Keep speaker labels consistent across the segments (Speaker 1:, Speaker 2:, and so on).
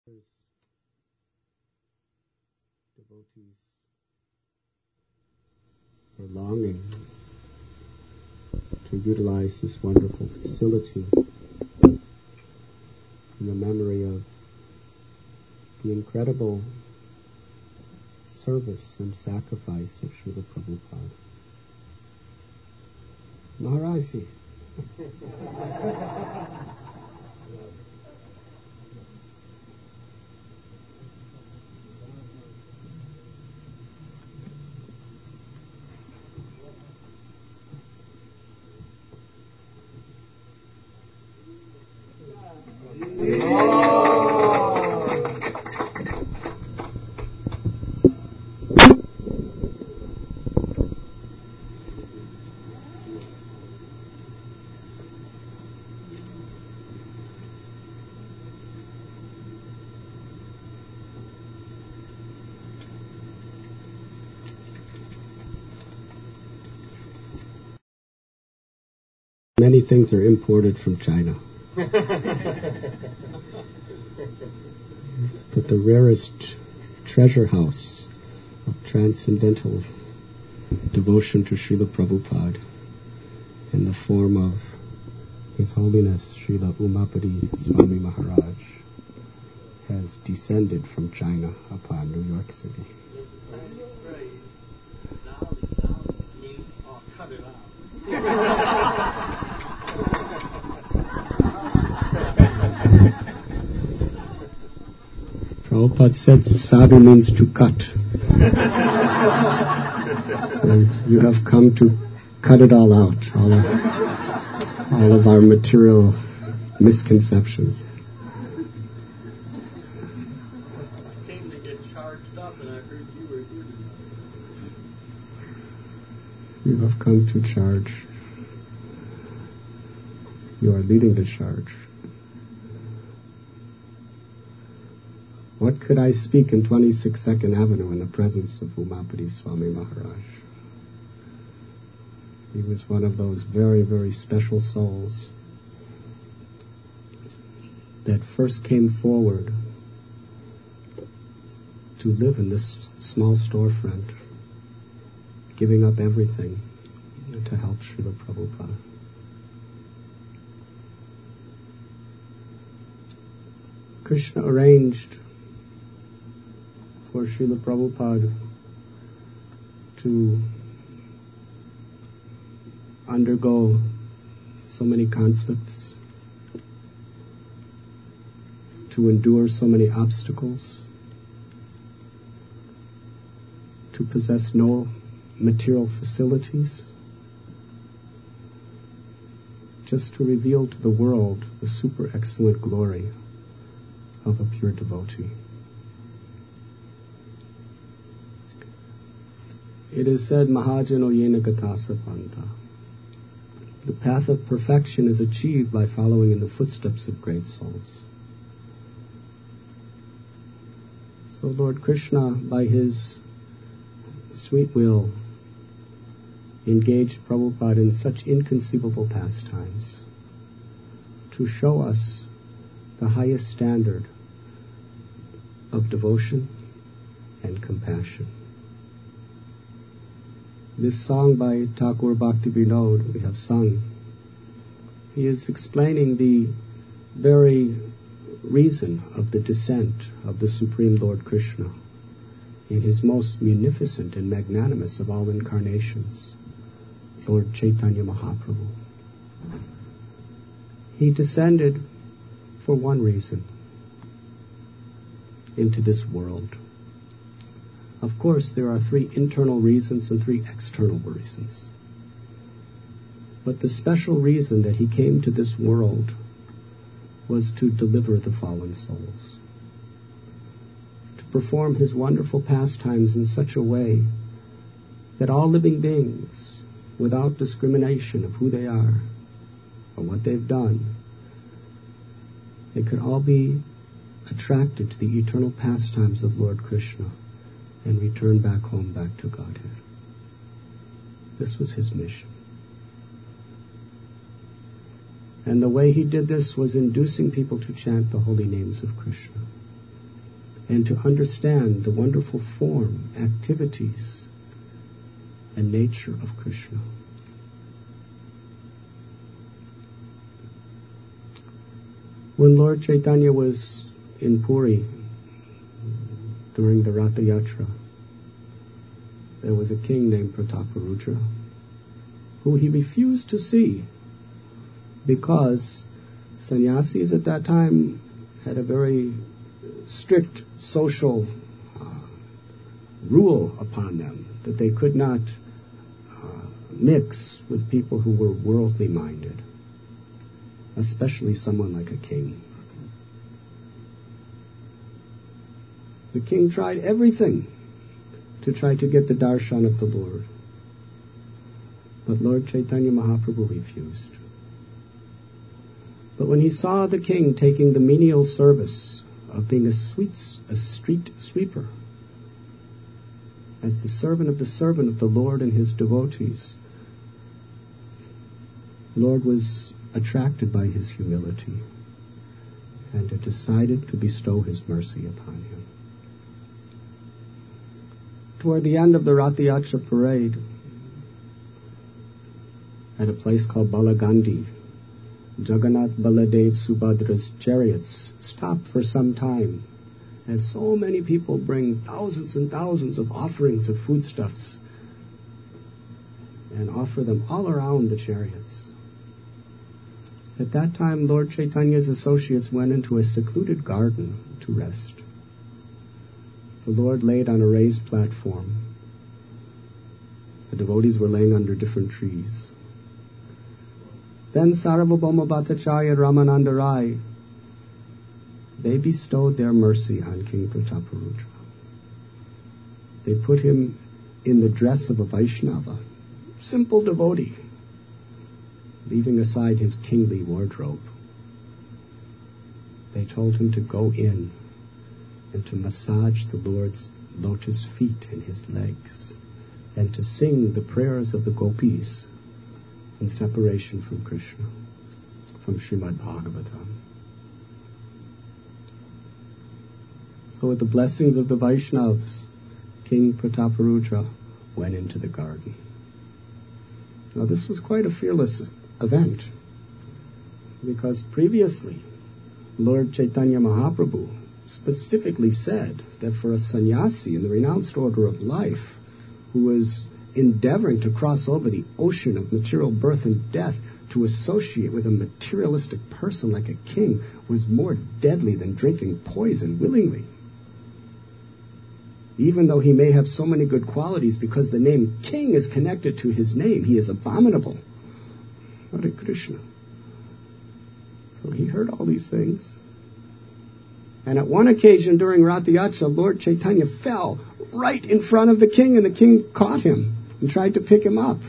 Speaker 1: Devotees are longing to utilize this wonderful facility in the memory of the incredible service and sacrifice of Srila Prabhupada. Maharaji. Many things are imported from China. But the rarest treasure house of transcendental devotion to Srila Prabhupada in the form of His Holiness Srila Umapati Swami Maharaj has descended from China upon New York City. Prabhupada said sadhu means to cut. So you have come to cut it all out, all of our material misconceptions.
Speaker 2: I came to get charged up and I heard you were here tonight.
Speaker 1: You have come to charge. You are leading the charge. What could I speak in 26 Second Avenue in the presence of Umapati Swami Maharaj? He was one of those very, very special souls that first came forward to live in this small storefront, giving up everything to help Srila Prabhupada. Krishna arranged for Srila Prabhupada to undergo so many conflicts, to endure so many obstacles, to possess no material facilities, just to reveal to the world the super excellent glory of a pure devotee. It is said, Mahajano yena gatasa panta. The path of perfection is achieved by following in the footsteps of great souls. So Lord Krishna, by his sweet will, engaged Prabhupada in such inconceivable pastimes to show us the highest standard of devotion and compassion. This song by Thakur Bhakti Vinod we have sung, he is explaining the very reason of the descent of the Supreme Lord Krishna in his most munificent and magnanimous of all incarnations, Lord Chaitanya Mahaprabhu. He descended for one reason, into this world. Of course, there are 3 internal reasons and 3 external reasons. But the special reason that he came to this world was to deliver the fallen souls, to perform his wonderful pastimes in such a way that all living beings, without discrimination of who they are or what they've done, they could all be attracted to the eternal pastimes of Lord Krishna and return back home, back to Godhead. This was his mission. And the way he did this was inducing people to chant the holy names of Krishna. and to understand the wonderful form, activities, and nature of Krishna. When Lord Chaitanya was in Puri during the Ratha Yatra, there was a king named Prataparudra who he refused to see because sannyasis at that time had a very strict social rule upon them that they could not mix with people who were worldly minded, especially someone like a king. The king tried everything to try to get the darshan of the Lord, but Lord Chaitanya Mahaprabhu refused. But when he saw the king taking the menial service of being a street sweeper, as the servant of the Lord and his devotees, Lord was attracted by his humility and had decided to bestow his mercy upon him. Toward the end of the Ratha Yatra parade, at a place called Balagandi, Jagannath, Baladev, Subhadra's chariots stopped for some time, as so many people bring thousands and thousands of offerings of foodstuffs and offer them all around the chariots. At that time, Lord Chaitanya's associates went into a secluded garden to rest. The Lord laid on a raised platform. The devotees were laying under different trees. Then Sarvabhauma Bhattacharya Ramananda Rai, they bestowed their mercy on King Prataparudra. They put him in the dress of a Vaishnava, simple devotee, leaving aside his kingly wardrobe. They told him to go in and to massage the Lord's lotus feet and his legs, and to sing the prayers of the gopis in separation from Krishna, from Srimad Bhagavatam. So with the blessings of the Vaishnavas, King Prataparudra went into the garden. Now this was quite a fearless event, because previously Lord Chaitanya Mahaprabhu specifically said that for a sannyasi in the renounced order of life who was endeavoring to cross over the ocean of material birth and death to associate with a materialistic person like a king was more deadly than drinking poison willingly. Even though he may have so many good qualities, because the name king is connected to his name, he is abominable. Hare Krishna. So he heard all these things. And at one occasion during Ratha Yatra, Lord Chaitanya fell right in front of the king, and the king caught him and tried to pick him up.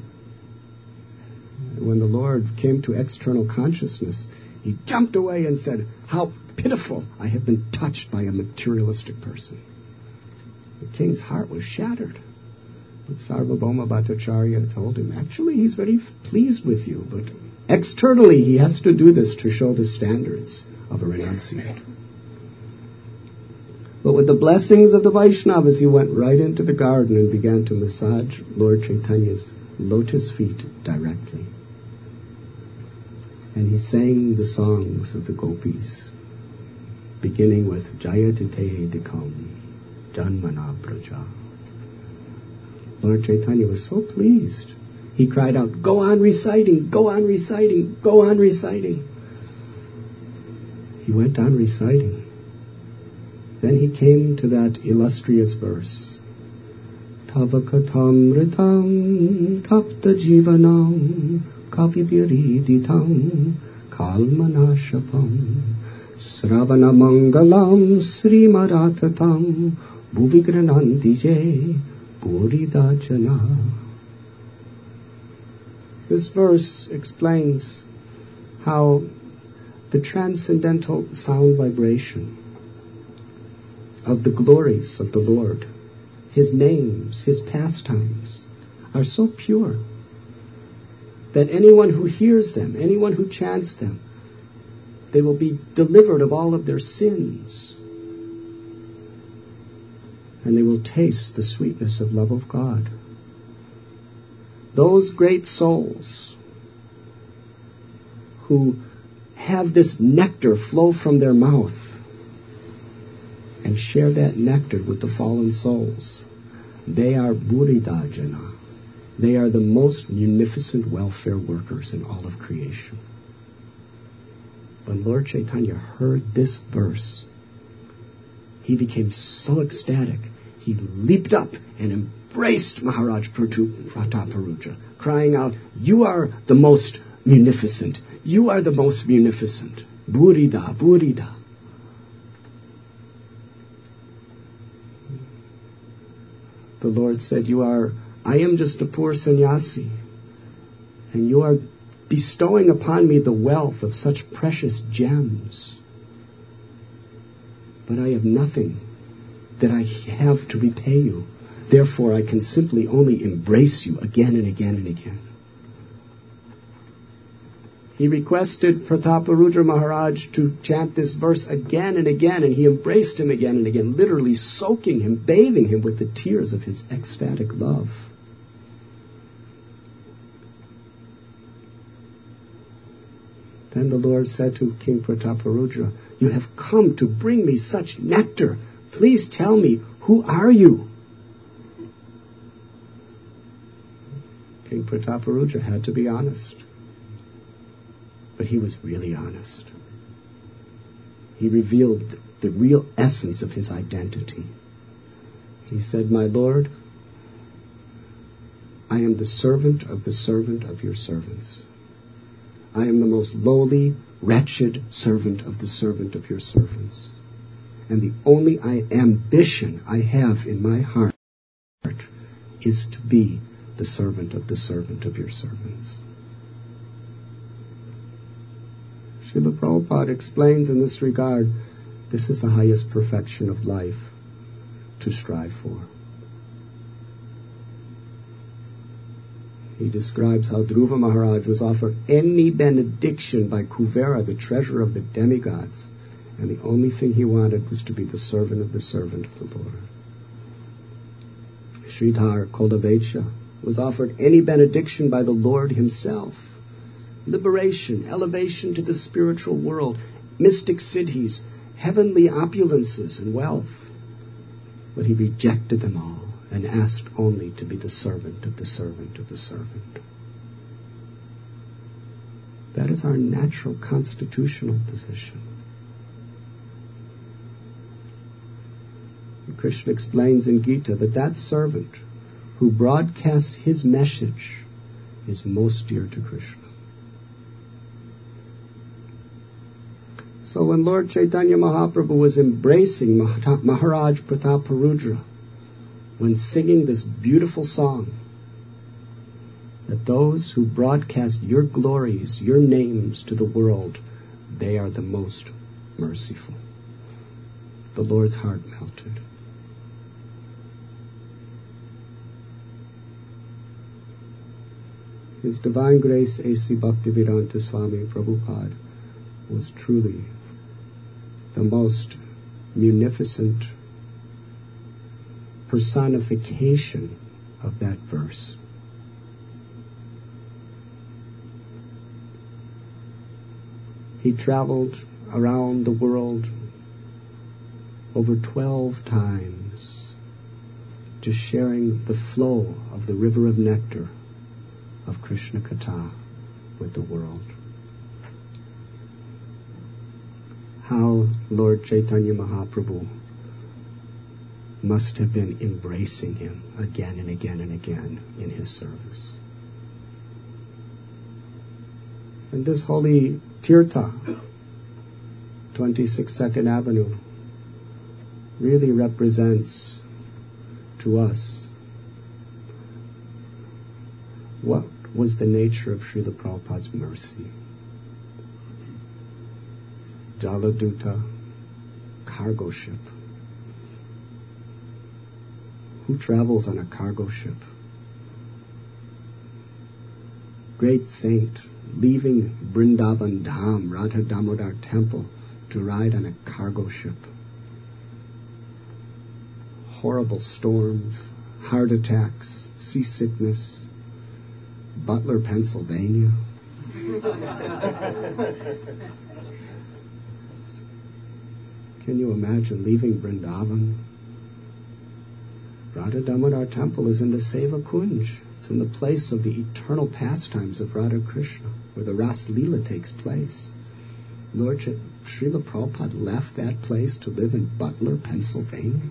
Speaker 1: And when the Lord came to external consciousness, he jumped away and said, "How pitiful, I have been touched by a materialistic person." The king's heart was shattered. But Sarvabhauma Bhattacharya told him, actually he's very pleased with you, but externally he has to do this to show the standards of a renunciate. But with the blessings of the Vaishnavas, he went right into the garden and began to massage Lord Chaitanya's lotus feet directly. And he sang the songs of the gopis, beginning with Jayatite Dikam, Janmana Praja. Lord Chaitanya was so pleased. He cried out, "Go on reciting, go on reciting, go on reciting." He went on reciting. Then he came to that illustrious verse, Tava kathamritam tapta jivanam kavibiriditam kalmanashapam sravana mangalam srimaratatam bhuvigranantije puridachana. This verse explains how the transcendental sound vibration of the glories of the Lord, His names, His pastimes, are so pure that anyone who hears them, anyone who chants them, they will be delivered of all of their sins. and they will taste the sweetness of love of God. Those great souls who have this nectar flow from their mouth and share that nectar with the fallen souls, they are Buddhidajana. They are the most munificent welfare workers in all of creation. When Lord Chaitanya heard this verse, he became so ecstatic, he leaped up and embraced Maharaj Prataparudra, crying out, "You are the most munificent. You are the most munificent. Burida, Burida." The Lord said, I am just a poor sannyasi, and you are bestowing upon me the wealth of such precious gems. But I have nothing that I have to repay you. Therefore, I can simply only embrace you again and again and again. He requested Prataparudra Maharaj to chant this verse again and again, and he embraced him again and again, literally soaking him, bathing him with the tears of his ecstatic love. Then the Lord said to King Prataparudra, "You have come to bring me such nectar. Please tell me, who are you?" King Prataparudra had to be honest. But he was really honest. He revealed the real essence of his identity. He said, "My Lord, I am the servant of your servants. I am the most lowly, wretched servant of your servants. And the only ambition I have in my heart is to be the servant of your servants." Srila Prabhupada explains in this regard, this is the highest perfection of life to strive for. He describes how Dhruva Maharaj was offered any benediction by Kuvera, the treasurer of the demigods, and the only thing he wanted was to be the servant of the Lord. Sridhar Koldavetsya was offered any benediction by the Lord himself. Liberation, elevation to the spiritual world, mystic siddhis, heavenly opulences and wealth. But he rejected them all and asked only to be the servant of the servant of the servant. That is our natural constitutional position. And Krishna explains in Gita that servant who broadcasts his message is most dear to Krishna. So when Lord Chaitanya Mahaprabhu was embracing Maharaj Prataparudra, when singing this beautiful song, that those who broadcast your glories, your names to the world, they are the most merciful. The Lord's heart melted. His Divine Grace A.C. Bhaktivedanta Swami Prabhupada was truly the most munificent personification of that verse. He traveled around the world over 12 times, just sharing the flow of the river of nectar of Krishna Katha with the world. How Lord Chaitanya Mahaprabhu must have been embracing him again and again and again in his service. And this holy Tirtha, 26 2nd Avenue, really represents to us what was the nature of Srila Prabhupada's mercy. Jaladuta, cargo ship. Who travels on a cargo ship? Great saint, leaving Vrindavan Dham, Radha Damodar temple, to ride on a cargo ship. horrible storms, heart attacks, seasickness, Butler, Pennsylvania. Can you imagine leaving Vrindavan? Radha Damodar temple is in the Seva Kunj. It's in the place of the eternal pastimes of Radha Krishna, where the Ras Leela takes place. Lord Srila Prabhupada left that place to live in Butler, Pennsylvania.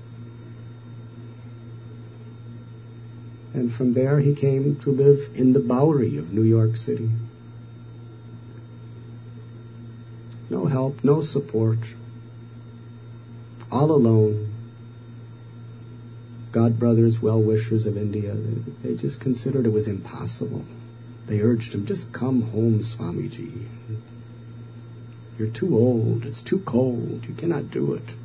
Speaker 1: And from there he came to live in the Bowery of New York City. No help, no support. All alone. God brothers, well-wishers of India, they just considered it was impossible. They urged him, just come home, Swamiji. You're too old, it's too cold, you cannot do it.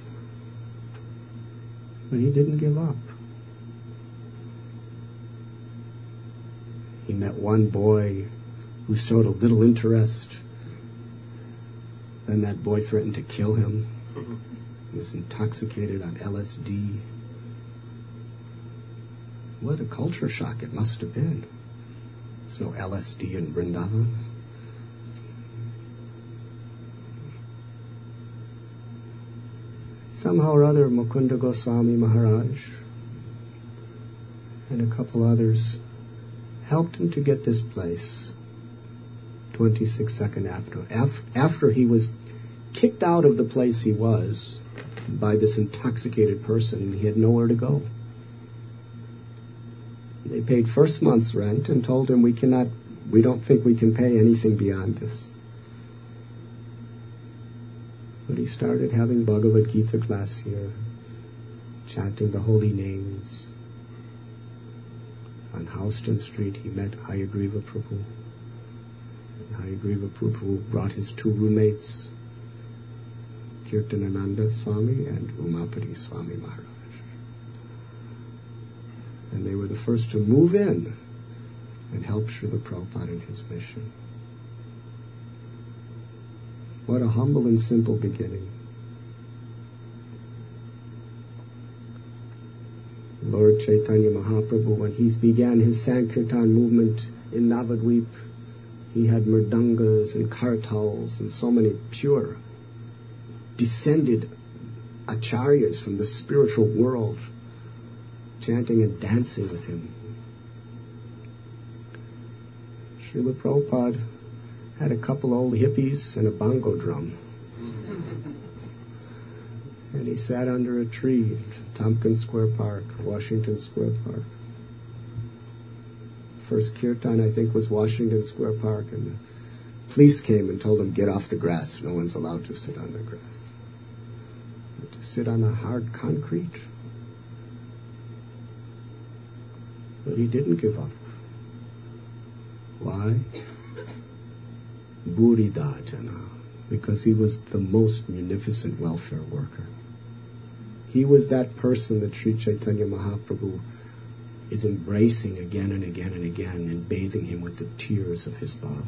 Speaker 1: But he didn't give up. He met one boy who showed a little interest. Then that boy threatened to kill him. He was intoxicated on LSD. What a culture shock it must have been. There's no LSD in Vrindavan. Somehow or other, Mukunda Goswami Maharaj and a couple others helped him to get this place 26 seconds after he was kicked out of the place he was by this intoxicated person, and he had nowhere to go. They paid first month's rent and told him, we don't think we can pay anything beyond this. But he started having Bhagavad Gita class here, chanting the holy names. On Houston Street, he met Hayagriva Prabhu. And Hayagriva Prabhu brought his two roommates, Kirtanananda Swami and Umapati Swami Maharaj. And they were the first to move in and help Srila Prabhupada in his mission. What a humble and simple beginning. Lord Chaitanya Mahaprabhu, when he began his Sankirtan movement in Navadvip, he had mridangas and kartals and so many pure, descended acharyas from the spiritual world chanting and dancing with him. Srila Prabhupada had a couple old hippies and a bongo drum. And he sat under a tree at Tompkins Square Park, Washington Square Park. First kirtan, I think, was Washington Square Park, and the police came and told him, get off the grass. No one's allowed to sit on the grass. But to sit on the hard concrete. But he didn't give up. Why? Buridajana. Because he was the most munificent welfare worker. He was that person that Sri Chaitanya Mahaprabhu is embracing again and again and again and bathing him with the tears of his love.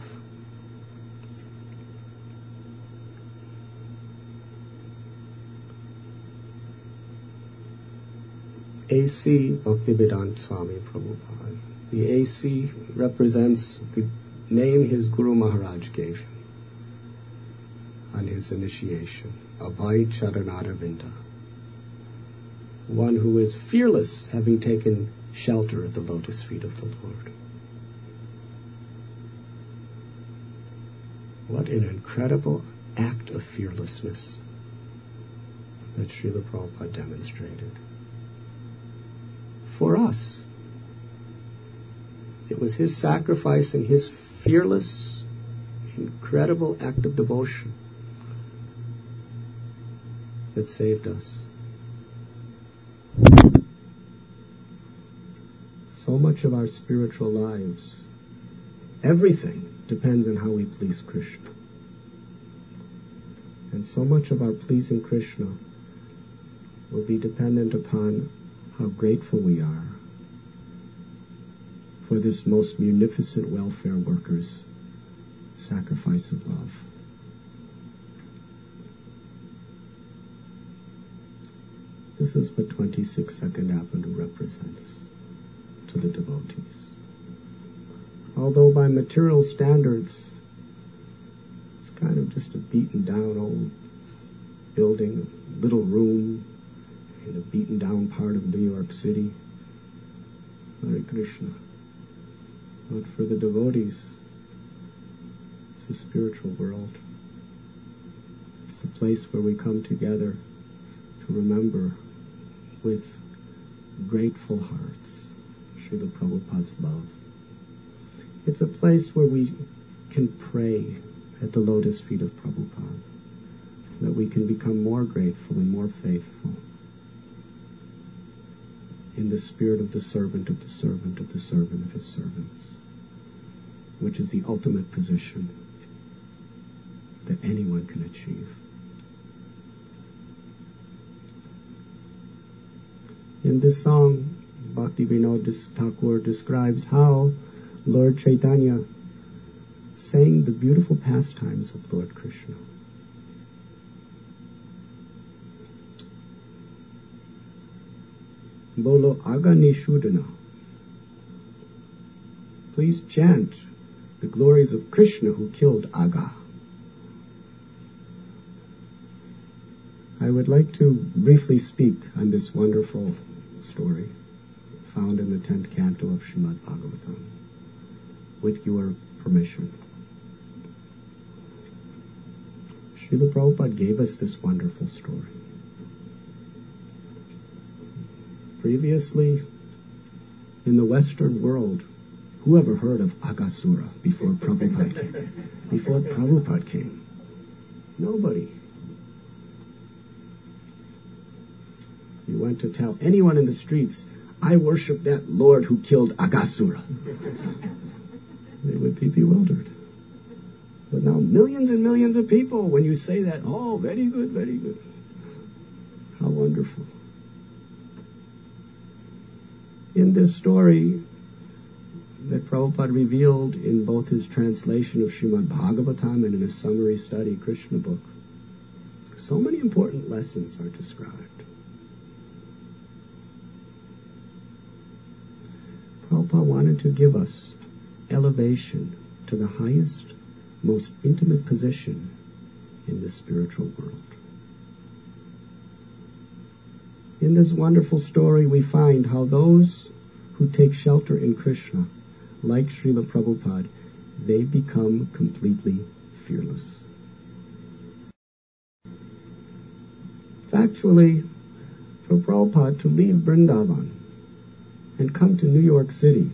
Speaker 1: A.C. Bhaktivedanta Swami Prabhupada. The A.C. represents the name his Guru Maharaj gave him on his initiation, Abhay Charanaravinda. One who is fearless, having taken shelter at the lotus feet of the Lord. What an incredible act of fearlessness that Srila Prabhupada demonstrated. For us, it was his sacrifice and his fearless, incredible act of devotion that saved us. So much of our spiritual lives, everything depends on how we please Krishna. And so much of our pleasing Krishna will be dependent upon how grateful we are for this most munificent welfare worker's sacrifice of love. This is what 26-second Avenue represents to the devotees. Although by material standards, it's kind of just a beaten down old building, a little room in a beaten down part of New York City. Hare Krishna. But for the devotees, it's a spiritual world. It's a place where we come together to remember with grateful hearts Srila Prabhupada's love. It's a place where we can pray at the lotus feet of Prabhupada, that we can become more grateful and more faithful in the spirit of the servant of the servant of the servant of his servants, which is the ultimate position that anyone can achieve. In this song, Bhaktivinoda Thakur describes how Lord Chaitanya sang the beautiful pastimes of Lord Krishna. Bolo Aga Nishudana. Please chant the glories of Krishna who killed Aga. I would like to briefly speak on this wonderful story found in the 10th canto of Srimad Bhagavatam, with your permission. Srila Prabhupada gave us this wonderful story. Previously, in the Western world, who ever heard of Aghasura before Prabhupada came? Before Prabhupada came? Nobody. You went to tell anyone in the streets, I worship that Lord who killed Aghasura. They would be bewildered. But now millions and millions of people, when you say that, oh, very good, very good. How wonderful. In this story that Prabhupada revealed in both his translation of Srimad Bhagavatam and in his summary study, Krishna book, so many important lessons are described. Prabhupada wanted to give us elevation to the highest, most intimate position in the spiritual world. In this wonderful story, we find how those who take shelter in Krishna, like Srila Prabhupada, they become completely fearless. Factually, for Prabhupada to leave Vrindavan and come to New York City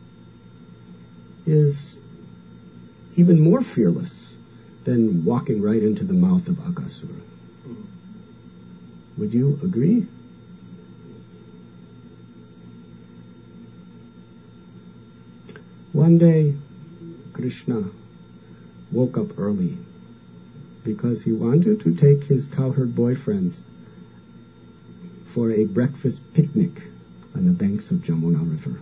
Speaker 1: is even more fearless than walking right into the mouth of Aghasura. Would you agree? One day, Krishna woke up early because he wanted to take his cowherd boyfriends for a breakfast picnic on the banks of Jamuna River.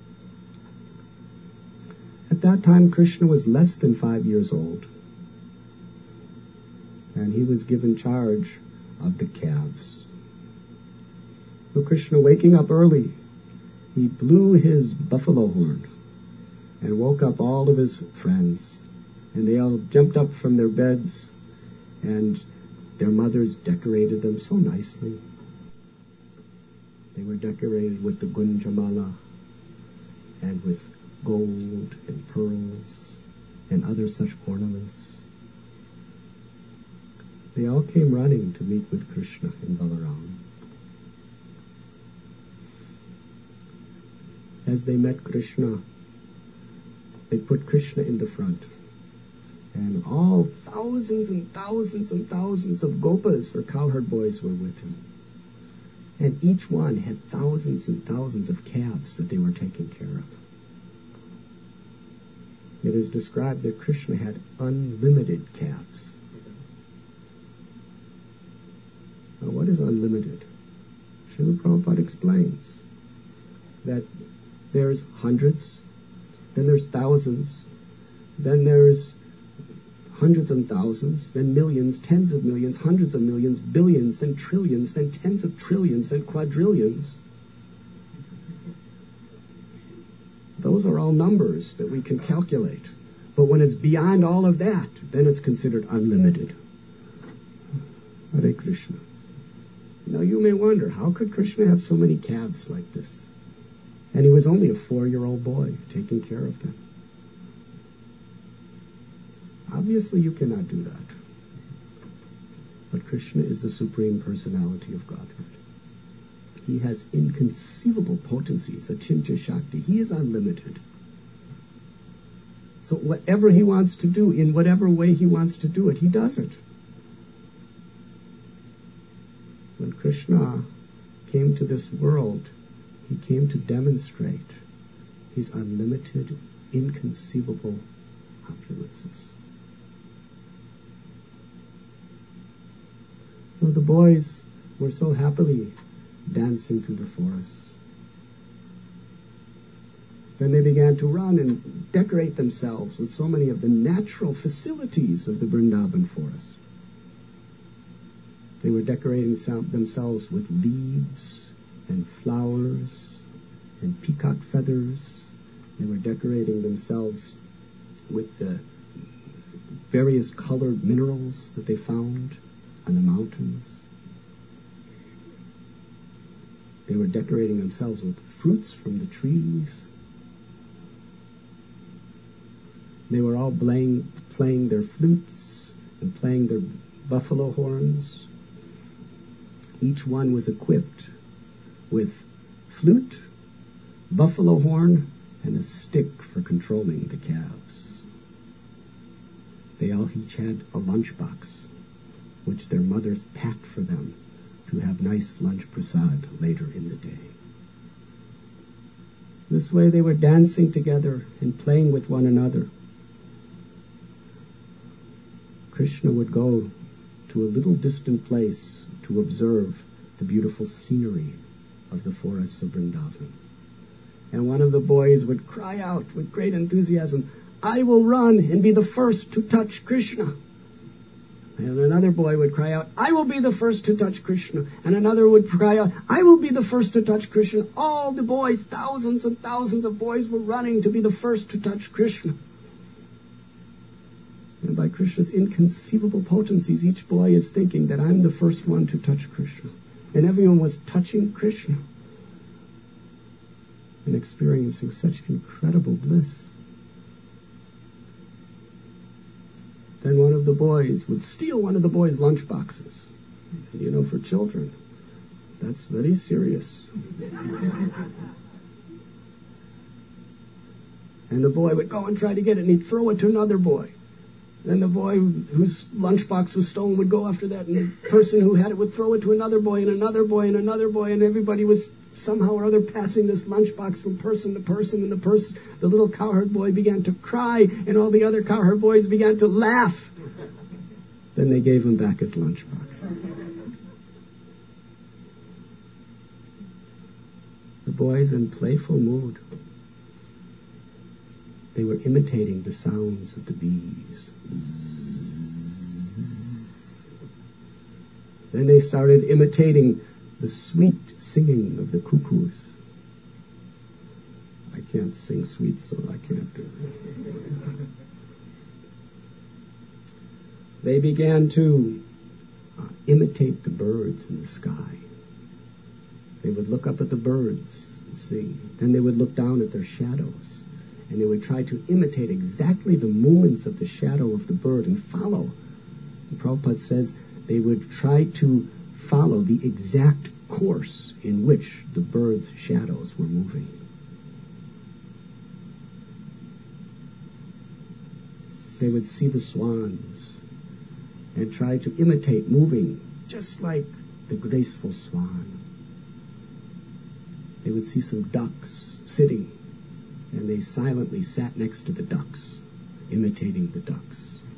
Speaker 1: At that time, Krishna was less than 5 years old, and he was given charge of the calves. So Krishna, waking up early, he blew his buffalo horn and woke up all of his friends, and they all jumped up from their beds, and their mothers decorated them so nicely. They were decorated with the Gunjamala and with gold and pearls and other such ornaments. They all came running to meet with Krishna and Balaram. As they met Krishna, they put Krishna in the front. And all thousands and thousands and thousands of gopas, or cowherd boys, were with him. And each one had thousands and thousands of calves that they were taking care of. It is described that Krishna had unlimited calves. Now, what is unlimited? Srila Prabhupada explains that there's hundreds, then there's thousands, then there's hundreds of thousands, then millions, tens of millions, hundreds of millions, billions, then trillions, then tens of trillions, then quadrillions. Those are all numbers that we can calculate. But when it's beyond all of that, then it's considered unlimited. Hare Krishna. Now you may wonder, how could Krishna have so many calves like this? And he was only a 4-year-old boy taking care of them. Obviously you cannot do that. But Krishna is the Supreme Personality of Godhead. He has inconceivable potencies, Achintya Shakti. He is unlimited. So whatever he wants to do, in whatever way he wants to do it, he does it. When Krishna came to this world, he came to demonstrate his unlimited, inconceivable opulences. So the boys were so happily dancing through the forest. Then they began to run and decorate themselves with so many of the natural facilities of the Vrindavan forest. They were decorating themselves with leaves and flowers and peacock feathers. They were decorating themselves with the various colored minerals that they found on the mountains. They were decorating themselves with fruits from the trees. They were all playing their flutes and playing their buffalo horns. Each one was equipped with flute, buffalo horn, and a stick for controlling the calves. They all each had a lunchbox, which their mothers packed for them to have nice lunch prasad later in the day. This way they were dancing together and playing with one another. Krishna would go to a little distant place to observe the beautiful scenery of the forests of Vrindavan. And one of the boys would cry out with great enthusiasm, "I will run and be the first to touch Krishna." And another boy would cry out, "I will be the first to touch Krishna." And another would cry out, "I will be the first to touch Krishna." All the boys, thousands and thousands of boys, were running to be the first to touch Krishna. And by Krishna's inconceivable potencies, each boy is thinking that I'm the first one to touch Krishna. And everyone was touching Krishna and experiencing such incredible bliss. Then one of the boys would steal one of the boys' lunch boxes. And you know, for children, that's very serious. And the boy would go and try to get it, and he'd throw it to another boy. Then the boy whose lunchbox was stolen would go after that, and the person who had it would throw it to another boy, and another boy, and another boy, and everybody was somehow or other passing this lunchbox from person to person, and the little cowherd boy began to cry, and all the other cowherd boys began to laugh. Then they gave him back his lunchbox. The boys, in playful mood, they were imitating the sounds of the bees. Then they started imitating the sweet singing of the cuckoos. I can't sing sweet, so I can't do it. They began to imitate the birds in the sky. They would look up at the birds and see. Then they would look down at their shadows. And they would try to imitate exactly the movements of the shadow of the bird and follow. And Prabhupada says they would try to follow the exact course in which the bird's shadows were moving. They would see the swans and try to imitate moving just like the graceful swan. They would see some ducks sitting, and they silently sat next to the ducks, imitating the ducks.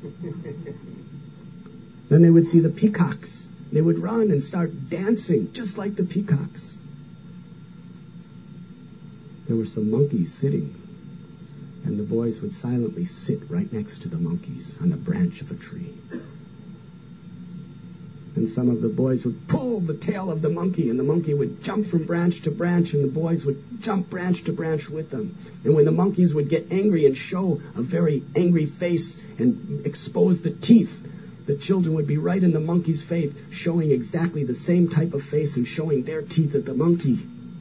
Speaker 1: Then they would see the peacocks. They would run and start dancing just like the peacocks. There were some monkeys sitting, And the boys would silently sit right next to the monkeys on a branch of a tree. And some of the boys would pull the tail of the monkey, and the monkey would jump from branch to branch, and the boys would jump branch to branch with them. And when the monkeys would get angry and show a very angry face and expose the teeth, the children would be right in the monkey's face, showing exactly the same type of face and showing their teeth at the monkey.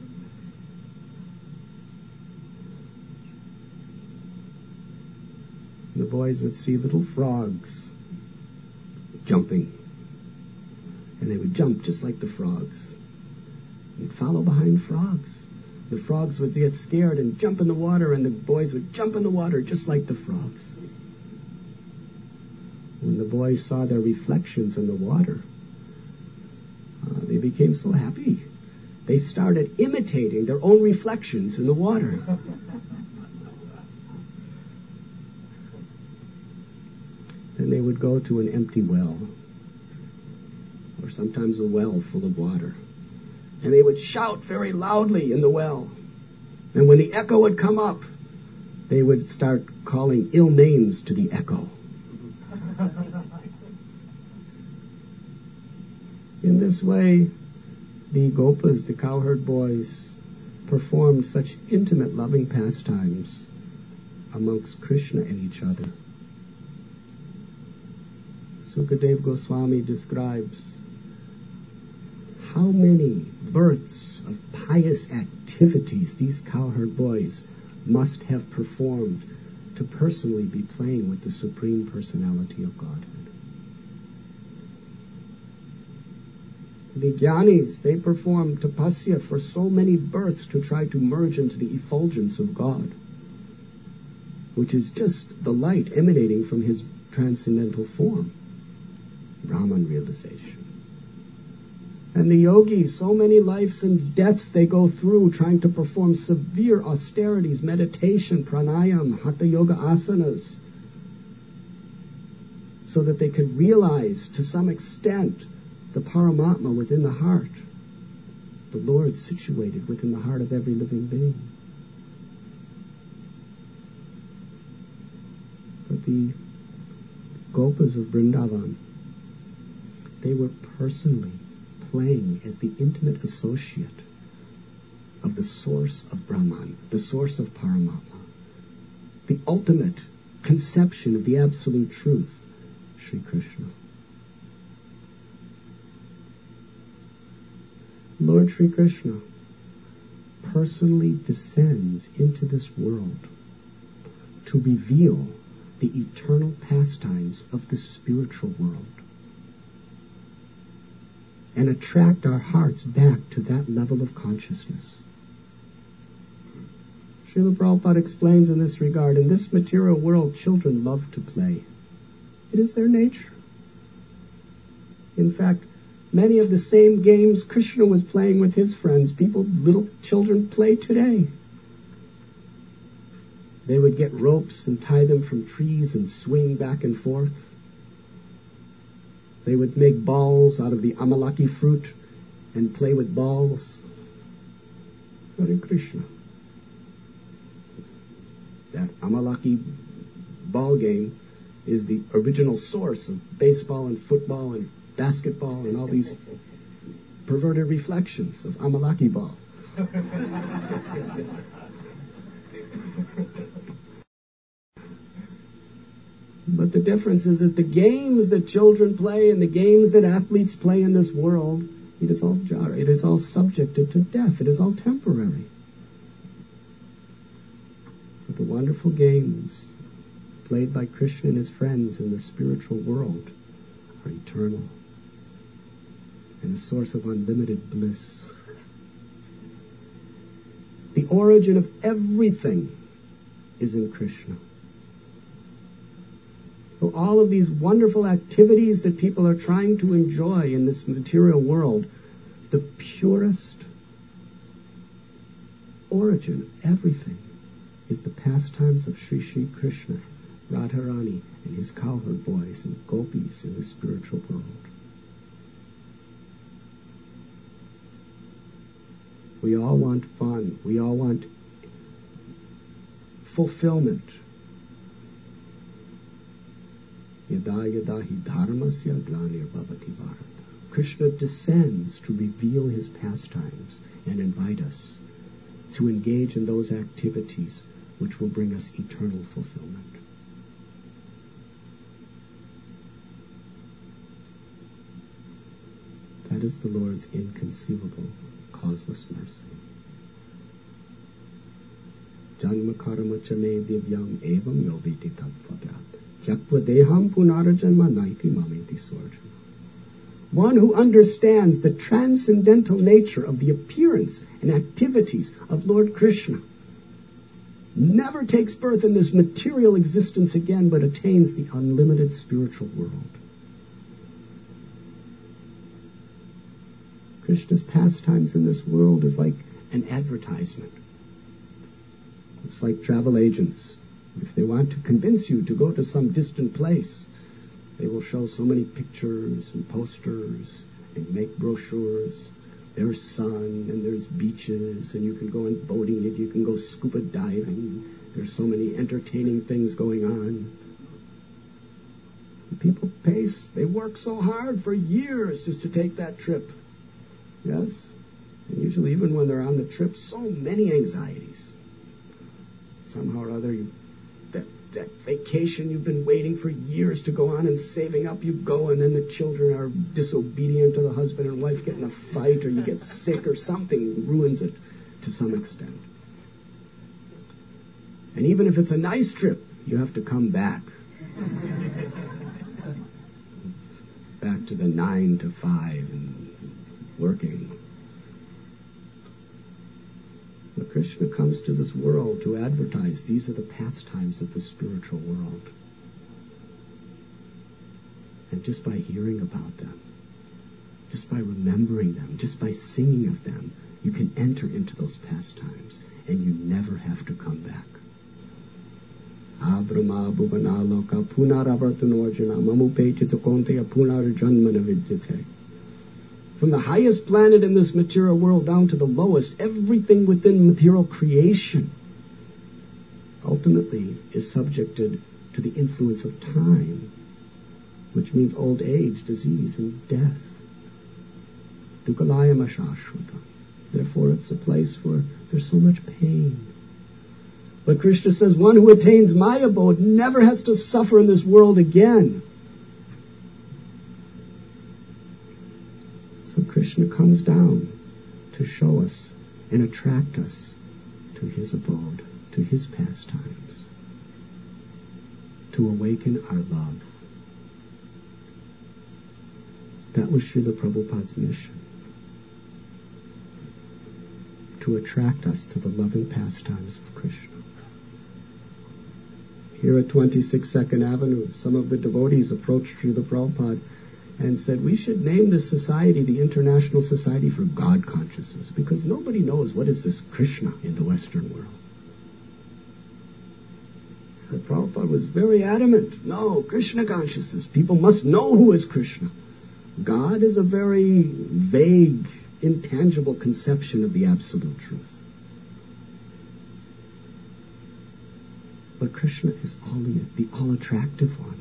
Speaker 1: The boys would see little frogs jumping. And they would jump just like the frogs. And follow behind frogs. The frogs would get scared and jump in the water, and the boys would jump in the water just like the frogs. When the boys saw their reflections in the water, they became so happy. They started imitating their own reflections in the water. Then they would go to an empty well, or sometimes a well full of water. And they would shout very loudly in the well. And when the echo would come up, they would start calling ill names to the echo. In this way, the gopas, the cowherd boys, performed such intimate loving pastimes amongst Krishna and each other. Sukadeva Goswami describes how many births of pious activities these cowherd boys must have performed to personally be playing with the Supreme Personality of Godhead. The Jnanis, they performed tapasya for so many births to try to merge into the effulgence of God, which is just the light emanating from his transcendental form, Brahman realization. And the yogis, so many lives and deaths they go through trying to perform severe austerities, meditation, pranayam, hatha yoga asanas, so that they could realize to some extent the Paramatma within the heart, the Lord situated within the heart of every living being. But the Gopas of Vrindavan, they were personally playing as the intimate associate of the source of Brahman, the source of Paramatma, the ultimate conception of the absolute truth, Sri Krishna. Lord Sri Krishna personally descends into this world to reveal the eternal pastimes of the spiritual world and attract our hearts back to that level of consciousness. Srila Prabhupada explains in this regard, in this material world, children love to play. It is their nature. In fact, many of the same games Krishna was playing with his friends, little children play today. They would get ropes and tie them from trees and swing back and forth. They would make balls out of the amalaki fruit and play with balls. Hare Krishna. That amalaki ball game is the original source of baseball and football and basketball and all these perverted reflections of amalaki ball. But the difference is that the games that children play and the games that athletes play in this world, it is all jara. It is all subjected to death. It is all temporary. But the wonderful games played by Krishna and his friends in the spiritual world are eternal and a source of unlimited bliss. The origin of everything is in Krishna. So all of these wonderful activities that people are trying to enjoy in this material world, the purest origin of everything is the pastimes of Sri Sri Krishna, Radharani, and his cowherd boys and gopis in the spiritual world. We all want fun. We all want fulfillment. Yada yada hi dharmasya glanirvavati bharata. Krishna descends to reveal his pastimes and invite us to engage in those activities which will bring us eternal fulfillment. That is the Lord's inconceivable, causeless mercy. Janma karma chame divyam evam yoveti tattvavyat. Tyakva deham punarajanma naiti mameti sorjana. One who understands the transcendental nature of the appearance and activities of Lord Krishna never takes birth in this material existence again, but attains the unlimited spiritual world. Krishna's pastimes in this world is like an advertisement. It's like travel agents. If they want to convince you to go to some distant place, they will show so many pictures and posters and make brochures. There's sun and there's beaches and you can go on boating and you can go scuba diving. There's so many entertaining things going on. And people they work so hard for years just to take that trip. Yes? And usually even when they're on the trip, so many anxieties. Somehow or other, that vacation you've been waiting for years to go on and saving up, you go, and then the children are disobedient to the husband and wife, get in a fight, or you get sick, or something ruins it to some extent. And even if it's a nice trip, you have to come back. Back to the 9 to 5 and working. But Krishna comes to this world to advertise these are the pastimes of the spiritual world. And just by hearing about them, just by remembering them, just by singing of them, you can enter into those pastimes and you never have to come back. Abrama bhuvanaloka punaravartanorjuna mamupechita konteya punarjanmana vidyate. From the highest planet in this material world down to the lowest, everything within material creation ultimately is subjected to the influence of time, which means old age, disease, and death. Dukalayama shashvata. Therefore, it's a place where there's so much pain. But Krishna says, one who attains my abode never has to suffer in this world again. So Krishna comes down to show us and attract us to his abode, to his pastimes, to awaken our love. That was Srila Prabhupada's mission, to attract us to the loving pastimes of Krishna. Here at 26 Second Avenue, some of the devotees approached Srila Prabhupada and said, we should name this society the International Society for God Consciousness, because nobody knows what is this Krishna in the Western world. And Prabhupada was very adamant. No, Krishna consciousness. People must know who is Krishna. God is a very vague, intangible conception of the absolute truth. But Krishna is the all-attractive one.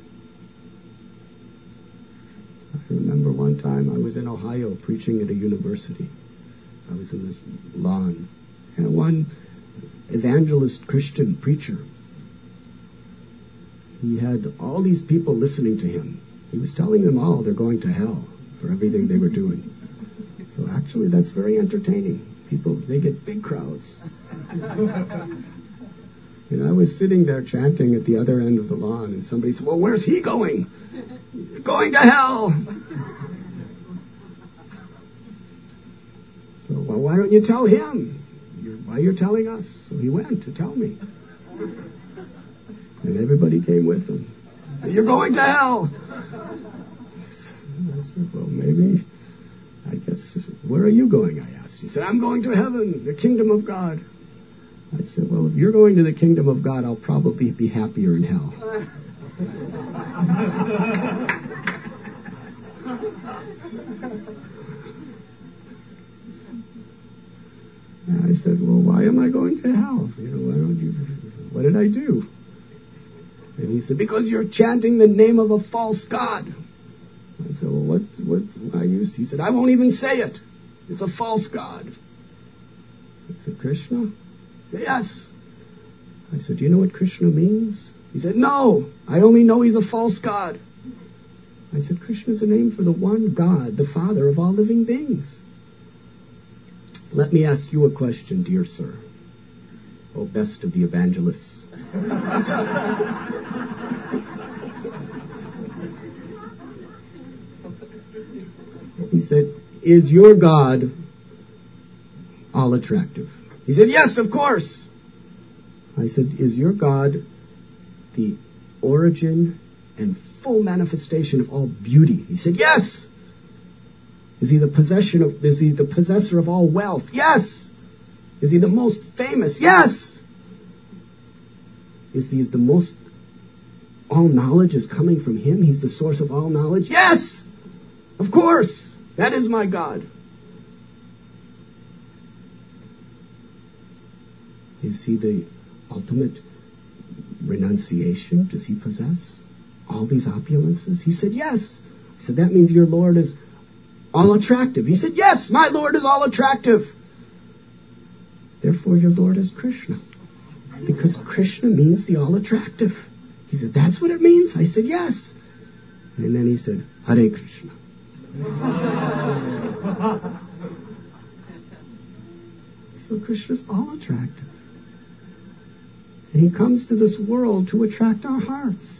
Speaker 1: I remember one time I was in Ohio preaching at a university. I was in this lawn. And one evangelist Christian preacher, he had all these people listening to him. He was telling them all they're going to hell for everything they were doing. So actually that's very entertaining. People, they get big crowds. And I was sitting there chanting at the other end of the lawn, and somebody said, well, where's he going? He's going to hell. So, well, why don't you tell him? Why you're telling us? So he went to tell me. And everybody came with him. You're going to hell. I said, well, maybe, I guess, where are you going, I asked. He said, I'm going to heaven, the kingdom of God. I said, well, if you're going to the kingdom of God, I'll probably be happier in hell. And I said, well, why am I going to hell? Why don't you, what did I do? And he said, because you're chanting the name of a false god. I said, well, what I used? He said, I won't even say it. It's a false god. I said, Krishna? He said, yes. I said, do you know what Krishna means? He said, no, I only know he's a false god. I said, Krishna is a name for the one God, the Father of all living beings. Let me ask you a question, dear sir. Oh, best of the evangelists. He said, is your God all attractive? He said, yes, of course. I said, is your God the origin and full manifestation of all beauty? He said, yes. Is he the possessor of all wealth? Yes. Is he the most famous? Yes. Is he the most, all knowledge is coming from him? He's the source of all knowledge? Yes. Of course. That is my God. Is he the ultimate renunciation? Does he possess all these opulences? He said, yes. I said, that means your Lord is all attractive. He said, yes, my Lord is all attractive. Therefore, your Lord is Krishna. Because Krishna means the all attractive. He said, that's what it means? I said, yes. And then he said, Hare Krishna. So Krishna's all attractive. And he comes to this world to attract our hearts.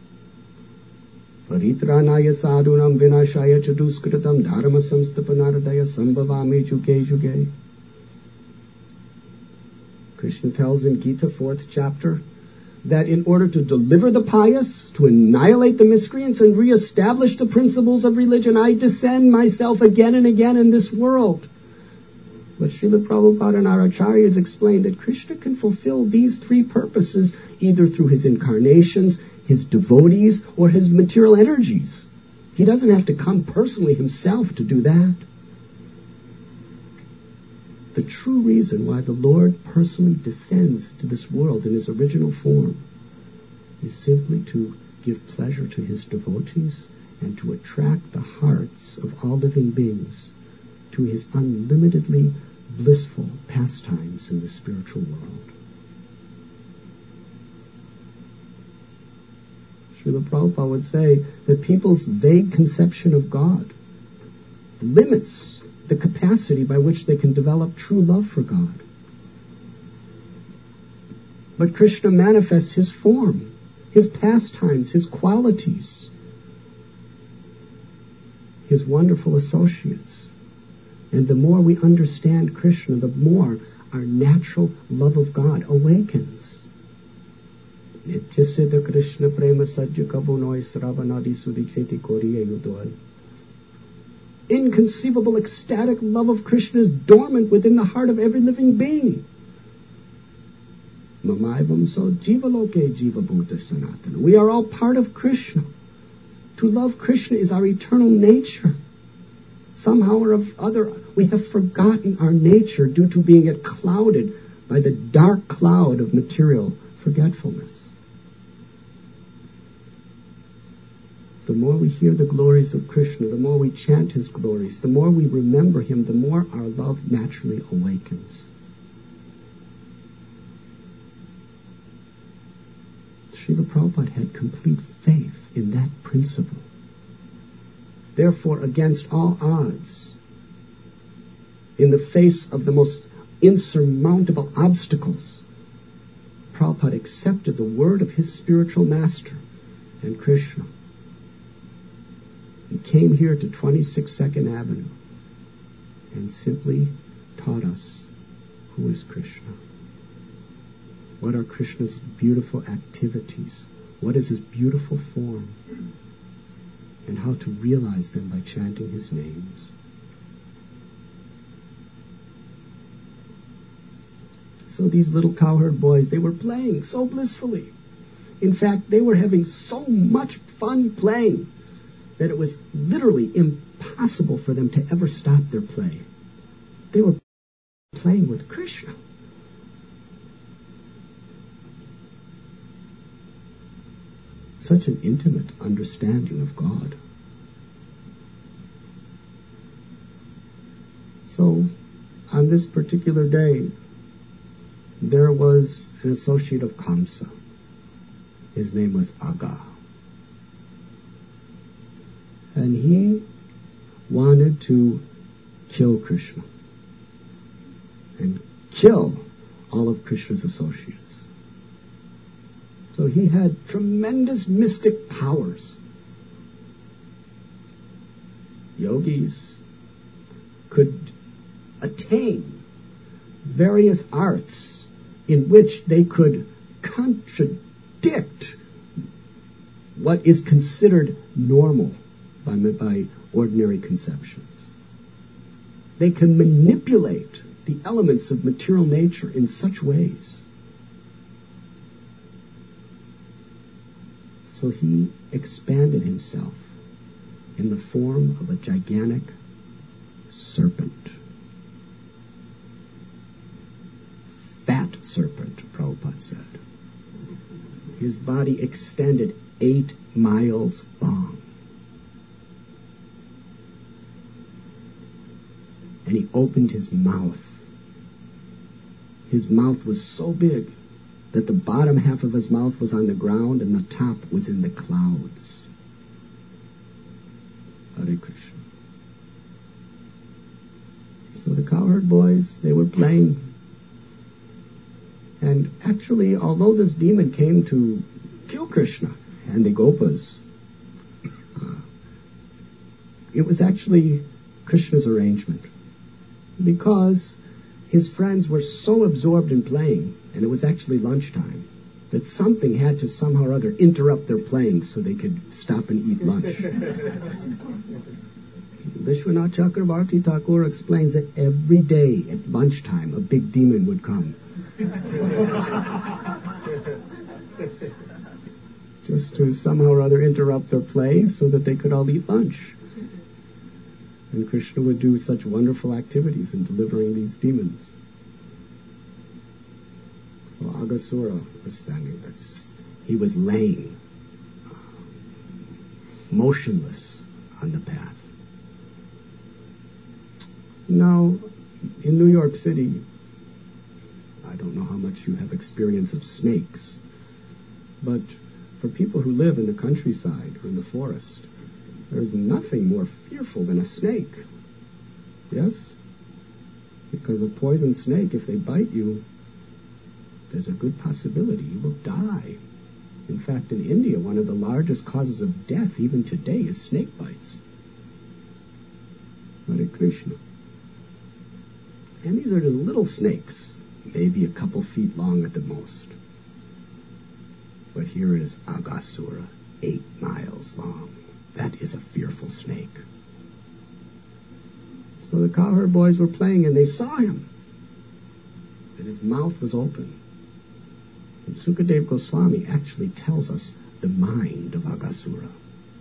Speaker 1: Paritranaya sadhunam vinashaya chaduskritam dharma samstapanardaya sambhavami juge juge. Krishna tells in Gita, 4th chapter, that in order to deliver the pious, to annihilate the miscreants, and reestablish the principles of religion, I descend myself again and again in this world. But Srila Prabhupada and our acharyas explained that Krishna can fulfill these three purposes either through his incarnations, his devotees, or his material energies. He doesn't have to come personally himself to do that. The true reason why the Lord personally descends to this world in his original form is simply to give pleasure to his devotees and to attract the hearts of all living beings to his unlimitedly blissful pastimes in the spiritual world. Srila Prabhupada would say that people's vague conception of God limits the capacity by which they can develop true love for God. But Krishna manifests his form, his pastimes, his qualities, his wonderful associates. And the more we understand Krishna, the more our natural love of God awakens. Nityasiddha Krishna prema sajja kabunoi sravanadi sudicheti koriye yudoi. Inconceivable, ecstatic love of Krishna is dormant within the heart of every living being. Mamaivam so jivaloke jivabhuta sanatana. We are all part of Krishna. To love Krishna is our eternal nature. Somehow or other, we have forgotten our nature due to being clouded by the dark cloud of material forgetfulness. The more we hear the glories of Krishna, the more we chant his glories, the more we remember him, the more our love naturally awakens. Srila Prabhupada had complete faith in that principle. Therefore, against all odds, in the face of the most insurmountable obstacles, Prabhupada accepted the word of his spiritual master and Krishna. He came here to 26 2nd Avenue and simply taught us who is Krishna. What are Krishna's beautiful activities? What is his beautiful form? And how to realize them by chanting his names. So these little cowherd boys, they were playing so blissfully. In fact, they were having so much fun playing that it was literally impossible for them to ever stop their play. They were playing with Krishna. such an intimate understanding of God. So, on this particular day, there was an associate of Kamsa. His name was Aga. And he wanted to kill Krishna and kill all of Krishna's associates. So he had tremendous mystic powers. Yogis could attain various arts in which they could contradict what is considered normal by ordinary conceptions. They can manipulate the elements of material nature in such ways. So he expanded himself in the form of a gigantic serpent. Fat serpent, Prabhupada said. His body extended 8 miles long. And he opened his mouth. His mouth was so big that the bottom half of his mouth was on the ground and the top was in the clouds. Hare Krishna. So the cowherd boys, they were playing. And actually, although this demon came to kill Krishna and the Gopas, it was actually Krishna's arrangement. Because his friends were so absorbed in playing, and it was actually lunchtime, that something had to somehow or other interrupt their playing so they could stop and eat lunch. Vishwanath Chakravarti Thakur explains that every day at lunchtime a big demon would come. Just to somehow or other interrupt their play so that they could all eat lunch. And Krishna would do such wonderful activities in delivering these demons. So Aghasura was standing there. He was laying motionless on the path. Now, in New York City, I don't know how much you have experience of snakes, but for people who live in the countryside or in the forest, there's nothing more fearful than a snake. Yes? Because a poison snake, if they bite you, there's a good possibility you will die. In fact, in India, one of the largest causes of death, even today, is snake bites. Hare Krishna. And these are just little snakes, maybe a couple feet long at the most. But here is Aghasura, 8 miles long. That is a fearful snake. So the cowherd boys were playing and they saw him. And his mouth was open. And Sukadev Goswami actually tells us the mind of Aghasura.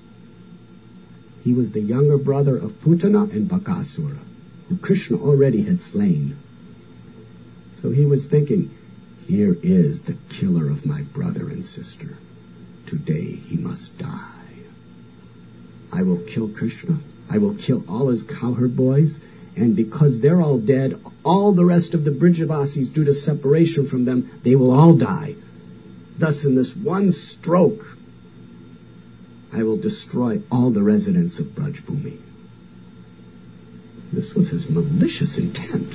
Speaker 1: He was the younger brother of Putana and Bakasura, who Krishna already had slain. So he was thinking, here is the killer of my brother and sister. Today he must die. I will kill Krishna. I will kill all his cowherd boys. And because they're all dead, all the rest of the Brijavasis, due to separation from them, they will all die. Thus, in this one stroke, I will destroy all the residents of Brajbhumi. This was his malicious intent.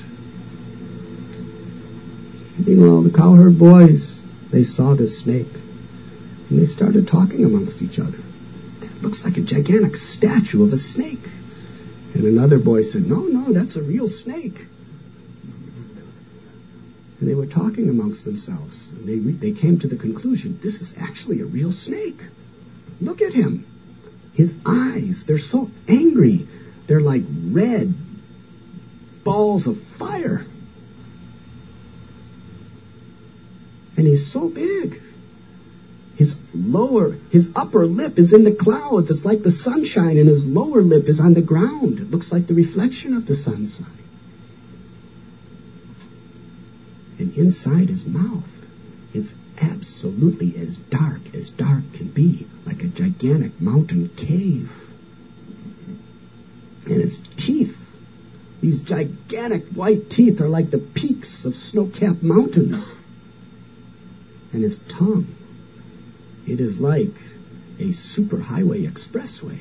Speaker 1: Meanwhile, the cowherd boys, they saw this snake. And they started talking amongst each other. That looks like a gigantic statue of a snake. And another boy said, no, that's a real snake. And they were talking amongst themselves. And they came to the conclusion, this is actually a real snake. Look at him. His eyes, they're so angry. They're like red balls of fire. And he's so big. His upper lip is in the clouds. It's like the sunshine, and his lower lip is on the ground. It looks like the reflection of the sunshine. And inside his mouth, It's absolutely as dark can be, like a gigantic mountain cave. And his teeth, these gigantic white teeth, are like the peaks of snow-capped mountains. And his tongue, it is like a superhighway expressway.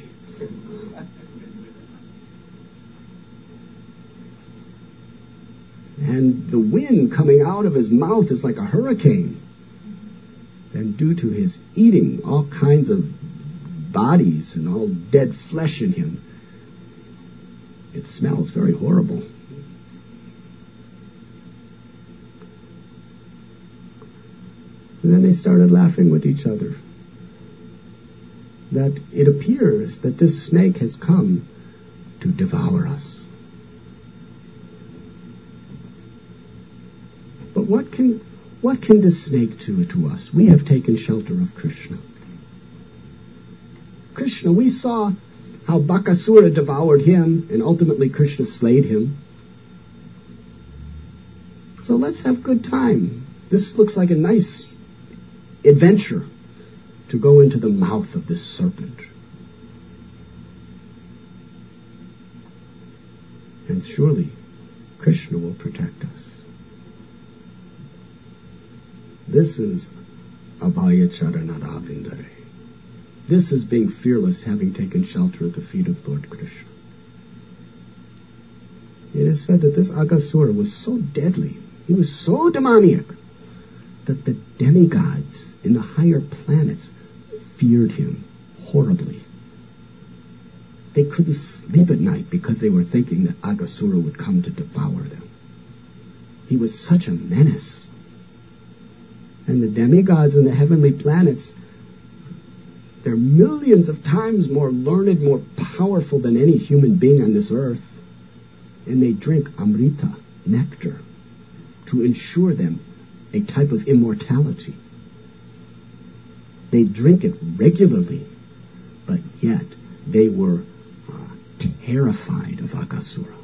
Speaker 1: And the wind coming out of his mouth is like a hurricane. And due to his eating all kinds of bodies and all dead flesh in him, it smells very horrible. And then they started laughing with each other. That it appears that this snake has come to devour us. But what can this snake do to us? We have taken shelter of Krishna. Krishna, we saw how Bakasura devoured him, and ultimately Krishna slayed him. So let's have good time. This looks like a nice adventure to go into the mouth of this serpent. And surely Krishna will protect us. This is Abhaya Charanarvindare. This is being fearless, having taken shelter at the feet of Lord Krishna. It is said that this Aghasura was so deadly, he was so demoniac, that the demigods in the higher planets feared him horribly. They couldn't sleep at night because they were thinking that Aghasura would come to devour them. He was such a menace. And the demigods in the heavenly planets, they're millions of times more learned, more powerful than any human being on this earth. And they drink Amrita, nectar, to ensure them a type of immortality. They drink it regularly, but yet they were terrified of Aghasura.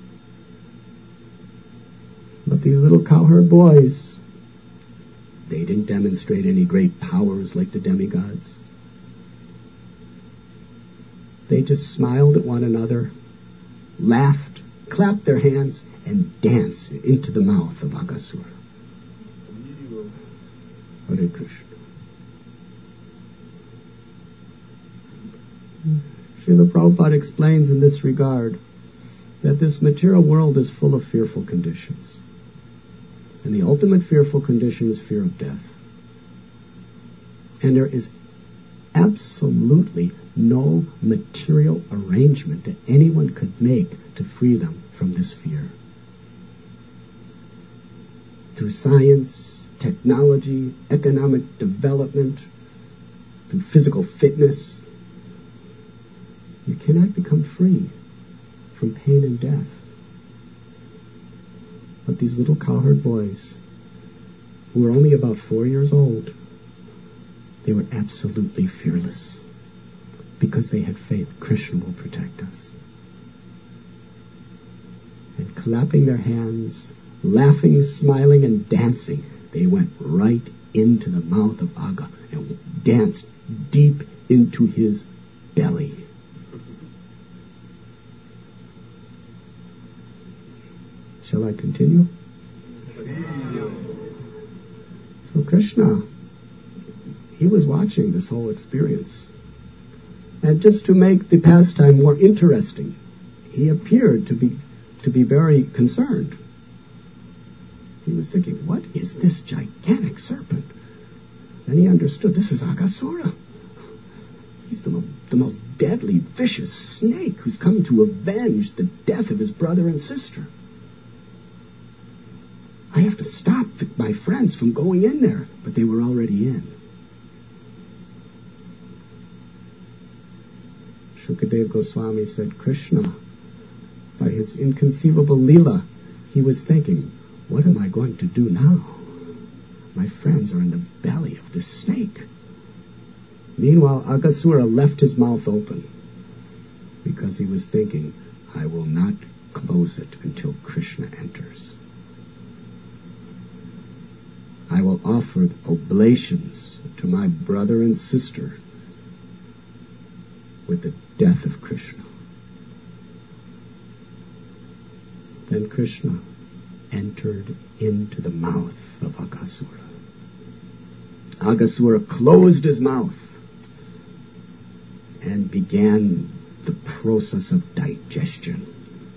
Speaker 1: But these little cowherd boys, they didn't demonstrate any great powers like the demigods. They just smiled at one another, laughed, clapped their hands, and danced into the mouth of Aghasura. Hare Krishna. Srila Prabhupada explains in this regard that this material world is full of fearful conditions. And the ultimate fearful condition is fear of death. And there is absolutely no material arrangement that anyone could make to free them from this fear. Through science, technology, economic development, through physical fitness, you cannot become free from pain and death. But these little cowherd boys, who were only about 4 years old, they were absolutely fearless because they had faith Krishna will protect us. And clapping their hands, laughing, smiling, and dancing, they went right into the mouth of Agha and danced deep into his belly. Shall I continue? So Krishna, he was watching this whole experience. And just to make the pastime more interesting, he appeared to be very concerned. He was thinking, what is this gigantic serpent? Then he understood, this is Aghasura. He's the most deadly, vicious snake who's come to avenge the death of his brother and sister. I have to stop my friends from going in there, but they were already in. Shukadeva Goswami said, Krishna, by his inconceivable Leela, he was thinking, what am I going to do now? My friends are in the belly of this snake. Meanwhile, Aghasura left his mouth open because he was thinking, I will not close it until Krishna enters. I will offer oblations to my brother and sister with the death of Krishna. Then Krishna entered into the mouth of Aghasura. Aghasura closed his mouth and began the process of digestion.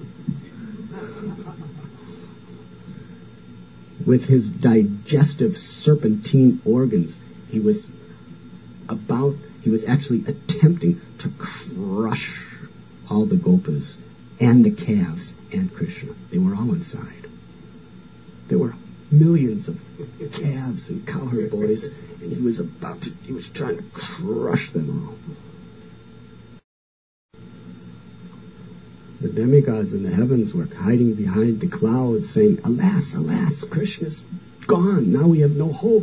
Speaker 1: With his digestive serpentine organs, he was actually attempting to crush all the gopas and the calves and Krishna. They were all inside. There were millions of calves and cowherd boys, and he was trying to crush them all. The demigods in the heavens were hiding behind the clouds, saying, "Alas, alas, Krishna's gone. Now we have no hope."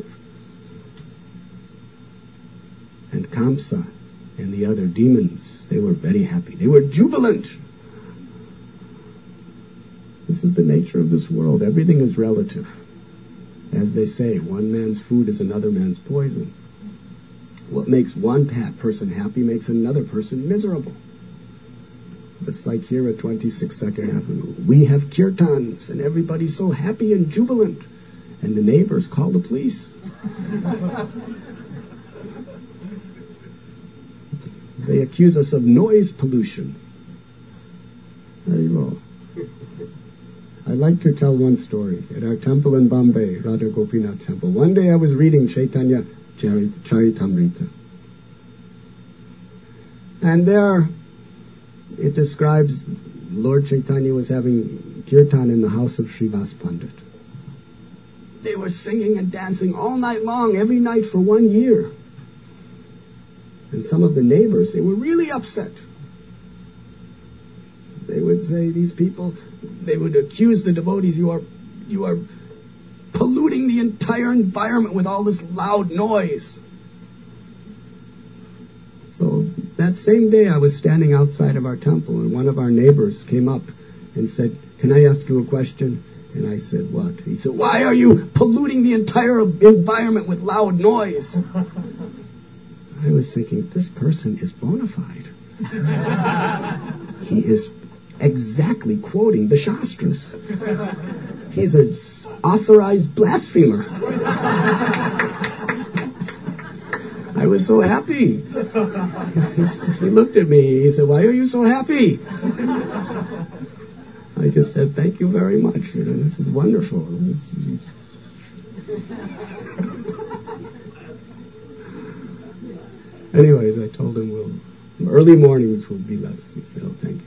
Speaker 1: And Kamsa and the other demons, they were very happy. They were jubilant. This is the nature of this world. Everything is relative. As they say, one man's food is another man's poison. What makes one person happy makes another person miserable. It's like here at 26nd Avenue. We have kirtans, and everybody's so happy and jubilant. And the neighbors call the police. They accuse us of noise pollution. Haribol. I'd like to tell one story. At our temple in Bombay, Radha Gopinath Temple, one day I was reading Chaitanya Charitamrita. And there it describes Lord Chaitanya was having kirtan in the house of Srivas Pandit. They were singing and dancing all night long, every night for 1 year. And some of the neighbors, they were really upset. They would say, these people, they would accuse the devotees, you are polluting the entire environment with all this loud noise. So that same day I was standing outside of our temple, and one of our neighbors came up and said, "Can I ask you a question?" And I said, "What?" He said, "Why are you polluting the entire environment with loud noise?" I was thinking, this person is bona fide. He is exactly quoting the Shastras. He's an authorized blasphemer. I was so happy. He looked at me. He said, "Why are you so happy?" I just said, "Thank you very much. This is wonderful." Anyways, I told him early mornings will be less. He said, "Oh, thank you."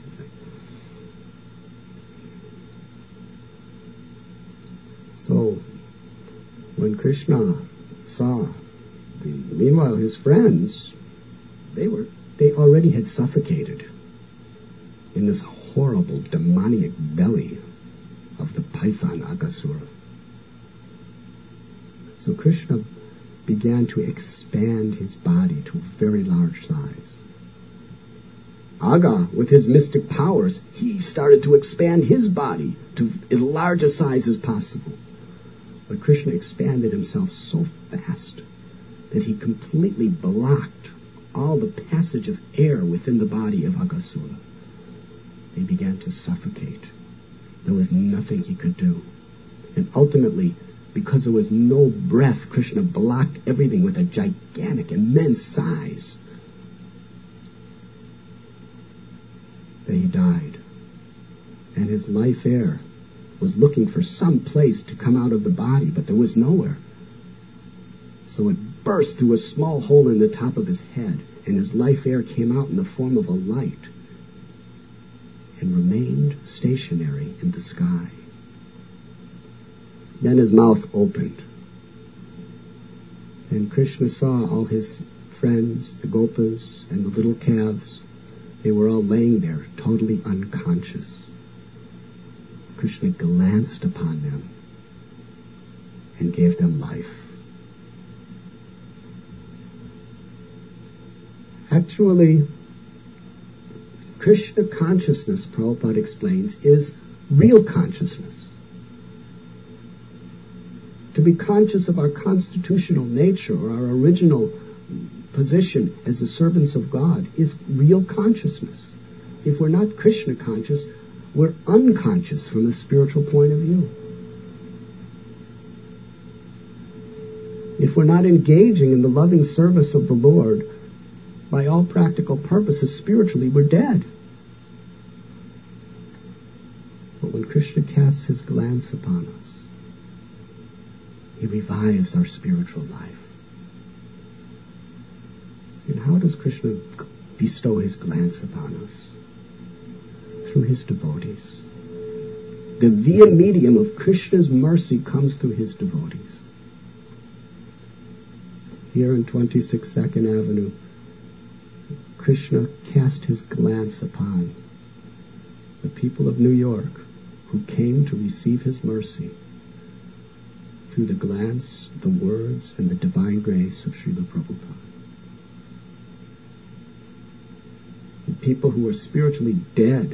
Speaker 1: So, when Krishna saw meanwhile his friends, they already had suffocated in this horrible demoniac belly of the python Aghasura. So Krishna began to expand his body to a very large size. Agha, with his mystic powers, he started to expand his body to as large a size as possible. But Krishna expanded himself so fast that he completely blocked all the passage of air within the body of Aghasura. He began to suffocate. There was nothing he could do. And ultimately, because there was no breath, Krishna blocked everything with a gigantic, immense size. That he died. And his life air was looking for some place to come out of the body, but there was nowhere. So it burst through a small hole in the top of his head, and his life air came out in the form of a light and remained stationary in the sky. Then his mouth opened, and Krishna saw all his friends, the gopas and the little calves. They were all laying there, totally unconscious. Krishna glanced upon them and gave them life. Actually, Krishna consciousness, Prabhupada explains, is real consciousness. To To be conscious of our constitutional nature or our original position as the servants of God is real consciousness. If we're not Krishna conscious, we're unconscious from a spiritual point of view. If we're not engaging in the loving service of the Lord, by all practical purposes, spiritually, we're dead. But when Krishna casts his glance upon us, he revives our spiritual life. And how does Krishna bestow his glance upon us? Through his devotees. The via medium of Krishna's mercy comes through his devotees. Here in 26 Second Avenue, Krishna cast his glance upon the people of New York who came to receive his mercy through the glance, the words, and the divine grace of Srila Prabhupada. The people who were spiritually dead,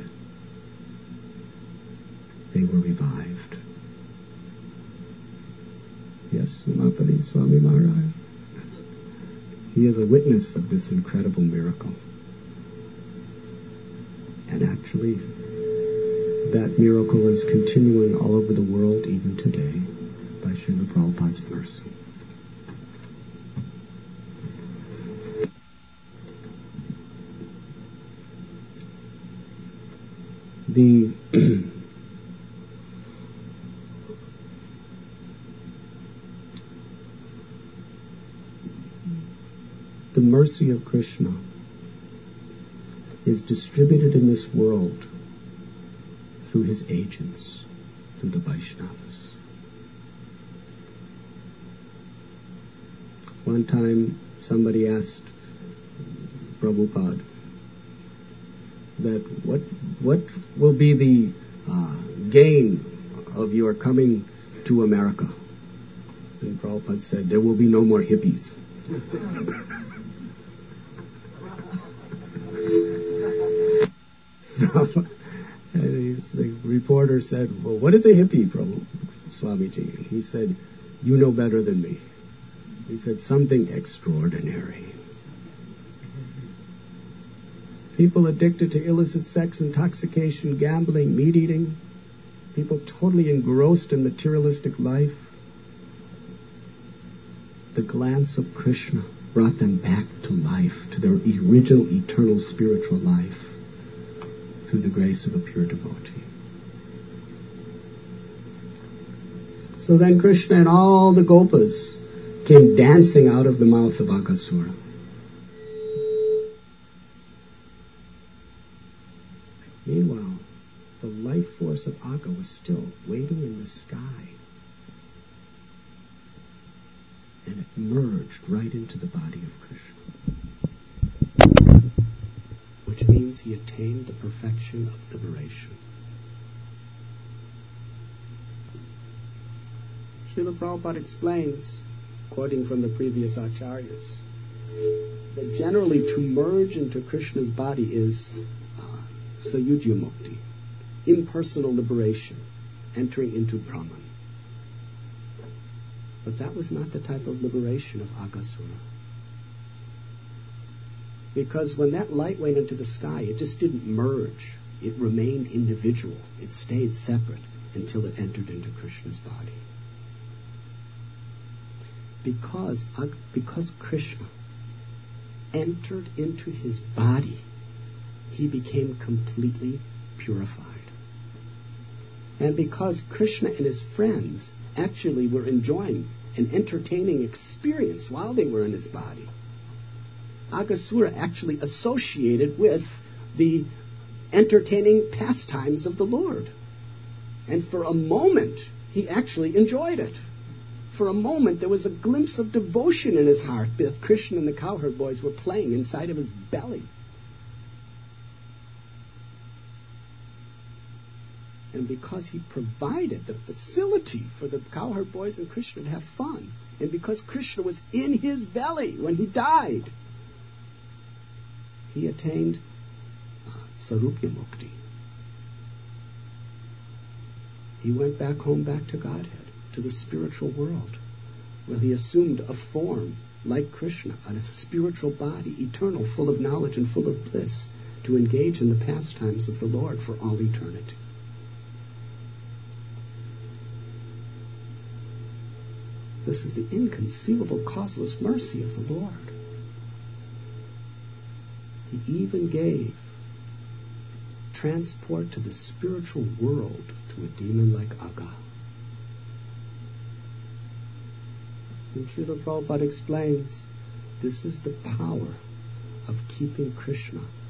Speaker 1: they were revived. Yes, Umapati Swami Maharaj. He is a witness of this incredible miracle. And actually, that miracle is continuing all over the world even today by Srila Prabhupada's mercy. The mercy of Krishna is distributed in this world through his agents, through the Vaishnavas. One time somebody asked Prabhupada that what will be the gain of your coming to America? And Prabhupada said, there will be no more hippies. And the reporter said, well, what is a hippie, Prabhu, Swamiji? And he said, you know better than me. He said, something extraordinary. People addicted to illicit sex, intoxication, gambling, meat eating, people totally engrossed in materialistic life. The glance of Krishna brought them back to life, to their original eternal spiritual life, through the grace of a pure devotee. So then Krishna and all the gopas came dancing out of the mouth of Aghasura. Meanwhile, the life force of Agha was still waiting in the sky. And it merged right into the body of Krishna. Which means he attained the perfection of liberation. Srila Prabhupada explains, quoting from the previous acharyas, that generally to merge into Krishna's body is Sayujya Mukti, impersonal liberation, entering into Brahman. But that was not the type of liberation of Aghasura. Because when that light went into the sky, it just didn't merge. It remained individual. It stayed separate until it entered into Krishna's body. Because Krishna entered into his body, he became completely purified. And because Krishna and his friends actually were enjoying an entertaining experience while they were in his body, Aghasura actually associated with the entertaining pastimes of the Lord. And for a moment, he actually enjoyed it. For a moment, there was a glimpse of devotion in his heart that Krishna and the cowherd boys were playing inside of his belly. And because he provided the facility for the cowherd boys and Krishna to have fun, and because Krishna was in his belly when he died, he attained Sarupya Mukti. He went back home, back to Godhead, to the spiritual world, where he assumed a form like Krishna, a spiritual body, eternal, full of knowledge and full of bliss, to engage in the pastimes of the Lord for all eternity. This is the inconceivable, causeless mercy of the Lord. He even gave transport to the spiritual world to a demon like Aga. And Srila Prabhupada explains, this is the power of keeping Krishna